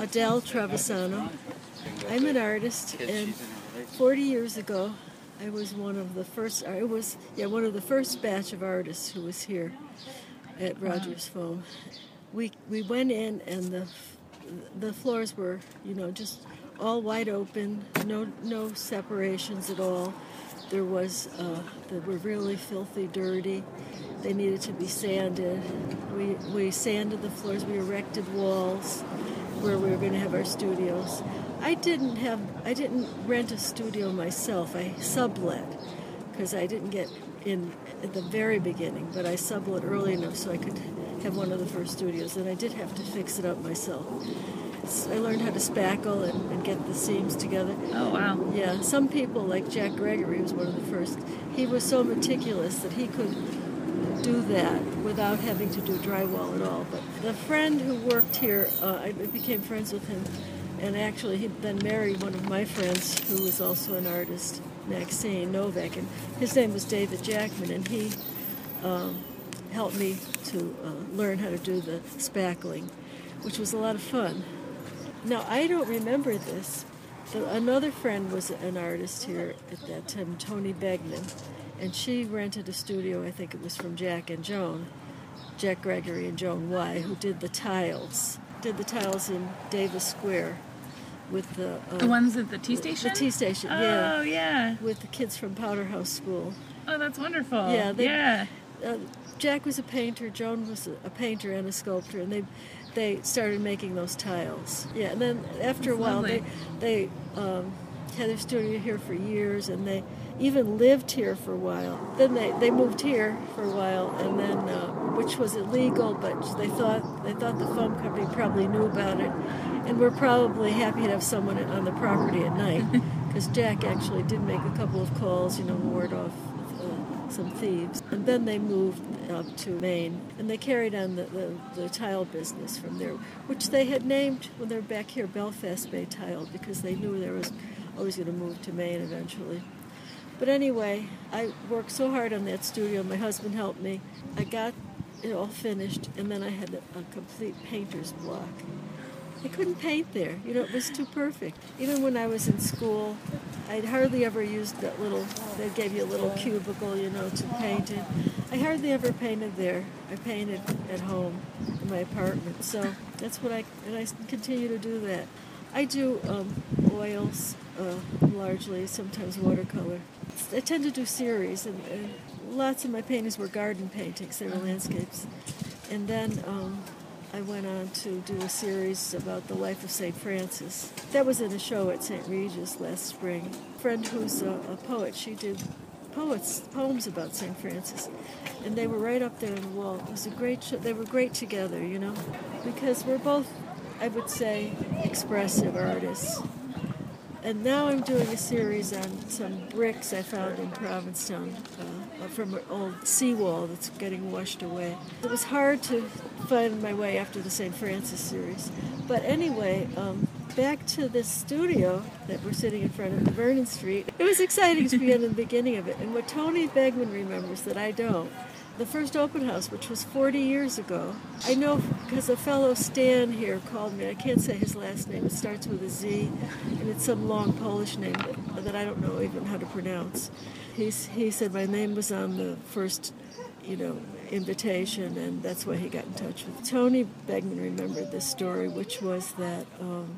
Adele Travisano. I'm an artist, and 40 years ago, I was one of the first. One of the first batch of artists who was here at Rogers Foam. We went in, and the floors were, just all wide open, no separations at all. They were really filthy, dirty. They needed to be sanded. We sanded the floors. We erected walls where we were going to have our studios. I didn't rent a studio myself. I sublet because I didn't get in at the very beginning, but I sublet early enough so I could have one of the first studios, and I did have to fix it up myself. I learned how to spackle and get the seams together. Oh, wow. Yeah, some people, like Jack Gregory, was one of the first. He was so meticulous that he could do that without having to do drywall at all. But the friend who worked here, I became friends with him, and actually he then married one of my friends who was also an artist, Maxine Novak, and his name was David Jackman, and he helped me to learn how to do the spackling, which was a lot of fun. Now, I don't remember this. Another friend was an artist here at that time, Toni Begman, and she rented a studio, I think it was from Jack and Joan, Jack Gregory and Joan Y., who did the tiles. Did the tiles in Davis Square with the ones at the T Station? The T Station, yeah. Oh, yeah. With the kids from Powderhouse School. Oh, that's wonderful. Yeah. Jack was a painter, Joan was a painter and a sculptor, and they started making those tiles. Yeah, and then after a while, they had their studio here for years, and they even lived here for a while. Then they moved here for a while, and then which was illegal, but they thought the foam company probably knew about it, and we're probably happy to have someone on the property at night, because Jack actually did make a couple of calls, ward off some thieves. And then they moved up to Maine, and they carried on the tile business from there, which they had named, when they were back here, Belfast Bay Tile, because they knew they was always going to move to Maine eventually. But anyway, I worked so hard on that studio. My husband helped me. I got it all finished, and then I had a complete painter's block. I couldn't paint there. It was too perfect. Even when I was in school, I'd hardly ever used that they gave you a little cubicle, to paint in. I hardly ever painted there. I painted at home in my apartment. So that's what I continue to do that. I do oils largely, sometimes watercolor. I tend to do series, and lots of my paintings were garden paintings. They were landscapes. And then I went on to do a series about the life of St. Francis. That was in a show at St. Regis last spring. A friend who's a poet, she did poems about St. Francis, and they were right up there on the wall. It was a great show. They were great together, because we're both, I would say, expressive artists. And now I'm doing a series on some bricks I found in Provincetown from an old seawall that's getting washed away. It was hard to find my way after the St. Francis series. But anyway, back to this studio that we're sitting in front of, Vernon Street. It was exciting to be in the beginning of it. And what Toni Begman remembers that I don't, the first open house, which was 40 years ago, I know because a fellow Stan here called me. I can't say his last name. It starts with a Z, and it's some long Polish name that I don't know even how to pronounce. He said my name was on the first, invitation, and that's why he got in touch with me. Toni Begman remembered this story, which was that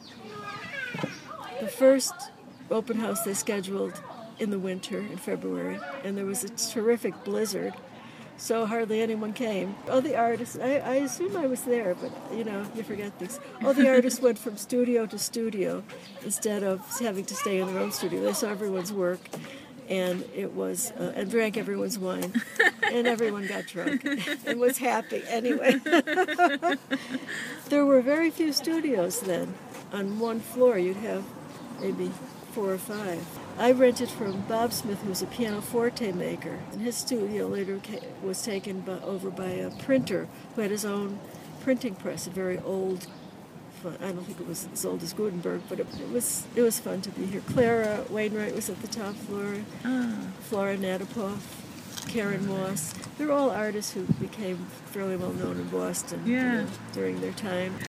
the first open house they scheduled in the winter, in February, and there was a terrific blizzard, so hardly anyone came. All the artists, I assume I was there, but you forget things. All the artists went from studio to studio instead of having to stay in their own studio. They saw everyone's work, and it was and drank everyone's wine, and everyone got drunk and was happy anyway. There were very few studios then. On one floor, you'd have maybe 4 or 5. I rented from Bob Smith, who was a pianoforte maker, and his studio later was taken over by a printer who had his own printing press, a very old, I don't think it was as old as Gutenberg, but it was fun to be here. Clara Wainwright was at the top floor, Flora Nadapoff, Karen Moss. They're all artists who became fairly well known in Boston during their time.